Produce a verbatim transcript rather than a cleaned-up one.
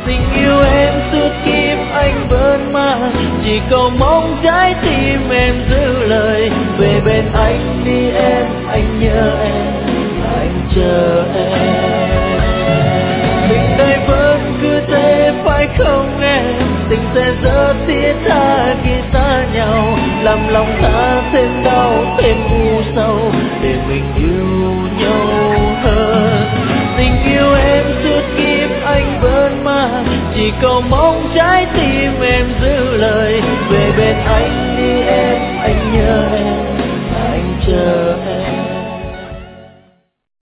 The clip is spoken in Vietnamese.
Tình yêu em suốt kiếp anh vẫn mang, chỉ cầu mong trái tim em giữ lời. Về bên anh đi em, anh nhớ em, anh chờ em. Tình đây vẫn cứ thế phải không em? Tình sẽ rất thiết tha khi xa nhau, làm lòng ta thêm đau thêm u sầu, để mình yêu nhau hơn. Tình yêu em suốt kiếp anh vẫn mang, chỉ cầu mong trái tim em giữ lời. Về bên anh đi em, anh nhớ em, anh chờ em.